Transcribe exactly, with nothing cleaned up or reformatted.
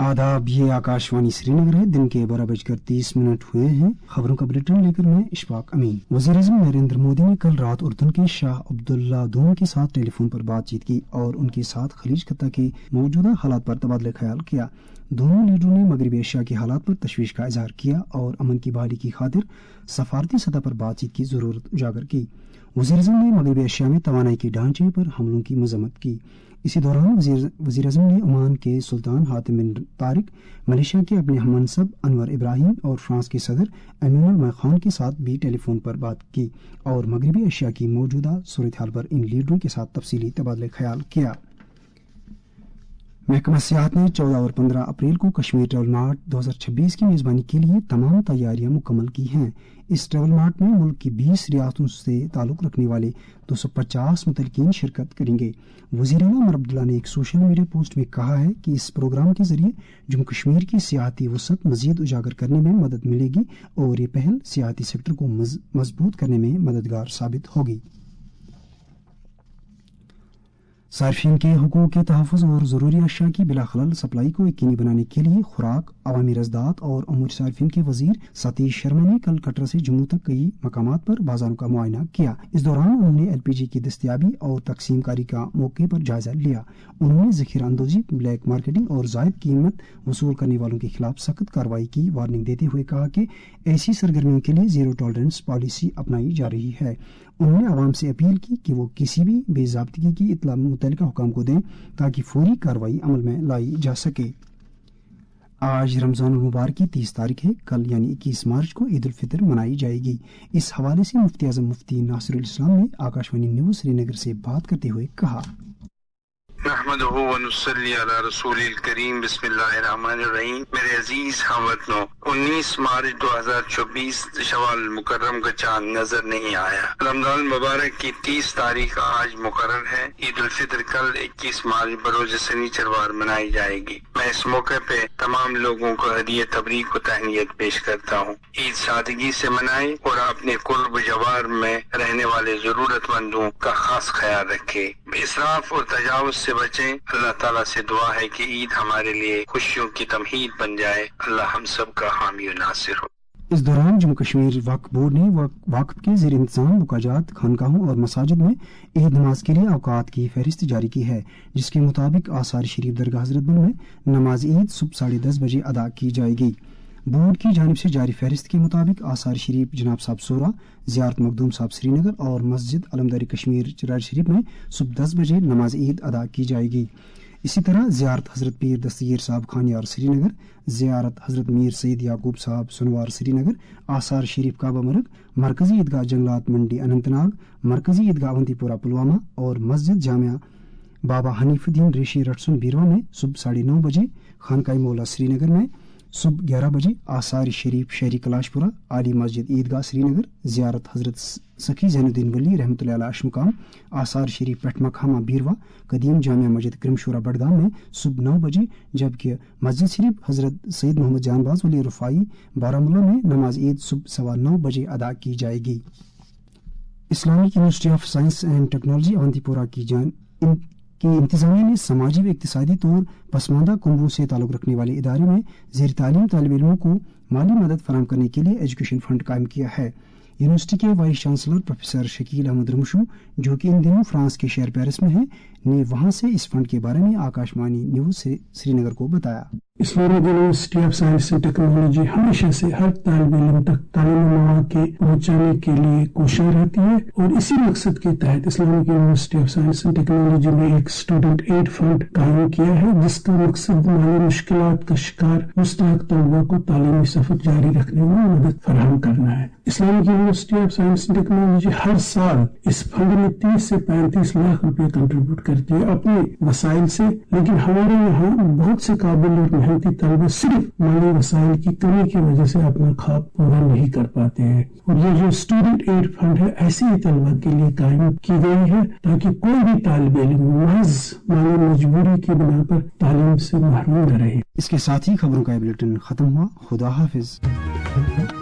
आदाब, ये आकाशवाणी श्रीनगर है। दिन के बारह बजकर तीस मिनट हुए हैं। खबरों का बुलेटिन लेकर मैं इशफाक अमीन। वज़ीर-ए-आज़म नरेंद्र मोदी ने कल रात उर्दन के शाह अब्दुल्ला दून के साथ टेलीफोन पर बातचीत की और उनके साथ खलीज खत्ता के मौजूदा हालात पर तबादला ख्याल किया। दोनों लीडरों ने मगरबी एशिया के हालात पर तशवीश का इजहार किया और अमन की बहाली की खातिर सफारती सतह पर बातचीत की जरूरत उजागर की। वज़ीर-ए-आज़म ने मगरबी एशिया में तवानाई के ढांचे पर हमलों की मजम्मत की। इसी दौरान वज़ीर-ए-आज़म ने ओमान के सुल्तान हातिम बिन तारिक, मलेशिया के अपने हममनसब अनवर इब्राहिम और फ्रांस के सदर एमानुएल मैक्रोन के साथ भी टेलीफोन पर बात की और मगरबी एशिया की मौजूदा सूरत हाल पर इन लीडरों के साथ तफसीली तबादला ख्याल किया। महकमा सियाहत ने चौदह और पंद्रह अप्रैल को कश्मीर ट्रैवल मार्ट दो हज़ार छब्बीस की मेज़बानी के लिए तमाम तैयारियां मुकम्मल की हैं। इस ट्रैवल मार्ट में मुल्क की बीस रियासतों से ताल्लुक़ रखने वाले दो सौ पचास मुतलकीन शिरकत करेंगे। वज़ीर आला उमर अब्दुल्ला ने एक सोशल मीडिया पोस्ट में कहा है कि इस प्रोग्राम के जरिए जम्मू कश्मीर की सियाहती वसअत मज़ीद उजागर करने में मदद मिलेगी और ये पहल सियाहती सेक्टर को मजबूत करने में मददगार साबित होगी। सार्फिन के हुकूक के तहफ़्फ़ुज़ और ज़रूरी अशिया की बिला खलल सप्लाई को यकीनी बनाने के लिए खुराक, अवामी रज़दात और अमूर सार्फिन के वज़ीर सतीश शर्मा ने कल कटरा से जम्मू तक कई मकामात पर बाज़ारों का मुआयना किया। इस दौरान उन्होंने एल पी जी की दस्तयाबी और तकसीम कारी का मौके पर जायजा लिया। उन्होंने ज़ख़ीरा अंदोज़ी, ब्लैक मार्केटिंग और ज़ायद कीमत वसूल करने वालों के खिलाफ सख्त कार्रवाई की वार्निंग देते हुए कहा कि ऐसी सरगर्मियों के लिए जीरो टॉलरेंस पॉलिसी अपनाई जा रही है। उन्होंने आवाम से अपील की कि वो किसी भी बेज़ाब्तगी की इत्तला मुतल्लिका हुकाम को दें ताकि फौरी कार्रवाई अमल में लाई जा सके। आज रमज़ान मुबारक की तीस तारीख है। कल यानी इक्कीस मार्च को ईद उल फितर मनाई जाएगी। इस हवाले से मुफ्ती आज़म मुफ्ती नासिरुल इस्लाम ने आकाशवाणी न्यूज़ श्रीनगर से बात करते हुए कहा, नहमदुहु व नुसल्ली अला रसूलिल करीम, बिस्मिल्लाहिर रहमानिर रहीम। मेरे अजीज हमवतनों, उन्नीस मार्च दो हज़ार चौबीस शवाल मुकर्रम का चांद नजर नहीं आया। रमजान मुबारक की तीस तारीख आज मुकर्रर है। ईद उल फितर कल इक्कीस मार्च बरोज शनिचरवार मनाई जाएगी। मैं इस मौके पे तमाम लोगों को हदिया तबरीक व तहनीयत पेश करता हूँ। ईद सादगी से मनाएं और अपने कुर्ब जवार में रहने वाले जरूरतमंदों का खास ख्याल रखें। इसराफ और तजावुज से बचें। अल्लाह ताला से दुआ है कि ईद हमारे लिए खुशियों की तमहीद बन जाए। अल्लाह हम सब का हामी और नासिर हो। इस दौरान जम्मू कश्मीर वक्फ बोर्ड ने वक्फ के ज़ेर इंतज़ाम मुकाजात, खानकाहों और मसाजिद में ईद नमाज के लिए औकात की फहरिस्त जारी की है, जिसके मुताबिक आसार शरीफ दरगाह हज़रतबल में नमाज ईद सुबह साढ़े दस बजे अदा की जाएगी। बोर्ड की जानिब से जारी फहरिस्त के मुताबिक आसार शरीफ जनाब साहब सोरा, ज़ियारत मखदूम साहब श्रीनगर और मस्जिद अलमदारी कश्मीर चिराज शरीफ में सुबह दस बजे नमाज ईद अदा की जाएगी। इसी तरह ज़ियारत हज़रत पीर दस्तगीर साहब खानियार श्रीनगर, ज़ियारत हज़रत मीर सईद याकूब साहब सुनवार श्रीनगर, आसार शरीफ काबा मर्ग, मरकज़ी ईदगाह जंगलात मंडी अनंतनाग, मरकज़ी ईदगाह अवंतीपुरा पुलवामा और मस्जिद जामिया बाबा हनीफुद्दीन रेशी रटसन बीरवा में सुबह साढ़े नौ बजे, खानकाई मौला श्रीनगर में सुबह ग्यारह बजे, आसार शरीफ शहरी कलाशपुरा, आली मस्जिद ईदगाह श्रीनगर, ज़ियारत हज़रत सखी ज़ैनुद्दीन वली रहमतुल्लाह अलैह अशमुकाम, आसार शरीफ पटमा खामा बीरवा, कदीम जामिया मस्जिद क्रिमशुरा बडगाम में सुबह नौ बजे, जबकि मस्जिद शरीफ हज़रत सईद मोहम्मद जानबाज वली रुफाई बारामुल्ला में नमाज ईद सुबह सवा नौ बजे अदा की जाएगी। Islamic University of Science and Technology Awantipora की जान इन कि इंतजामिया ने समाजी व इक्तिसादी तौर पसमानदा कुंबों से ताल्लुक़ रखने वाले इदारे में ज़ेर तालीम तालिब इल्मों को माली मदद फराहम करने के लिए एजुकेशन फंड कायम किया है। यूनिवर्सिटी के vice chancellor professor Shakeel Ahmad Ramshoo, जो कि इन दिनों फ्रांस के शहर पेरिस में हैं, ने वहां से इस फंड के बारे में आकाशवाणी न्यूज़ से श्रीनगर को बताया। Islamic University of Science and Technology हमेशा से हर तालिब इल्म तक तालीम मवाद के पहुंचाने के लिए कोशिश रहती है और इसी मकसद के तहत Islamic University of Science and Technology ने एक स्टूडेंट एड फंड कायम किया है, जिसका मकसद माली मुश्किलात का शिकार मुस्तहक तलबा को तालीमी सफर जारी रखने में मदद फराहम करना है। Islamic University of Science and Technology हर साल इस फंड में तीस से पैंतीस लाख रुपए कंट्रीब्यूट करती है अपने वसाइल से, लेकिन हमारे यहाँ बहुत से काबिल और मेहनती तलबा सिर्फ माली वसाइल की कमी की वजह से अपना ख्वाब पूरा नहीं कर पाते हैं और ये जो स्टूडेंट एड फंड है ऐसे ही तलबा के लिए कायम की गई है ताकि कोई भी तालिब इल्म महज माली मजबूरी की बिना पर तालीम से महरूम न रहे। इसके साथ ही खबरों का बुलेटिन खत्म हुआ। खुदा हाफिज।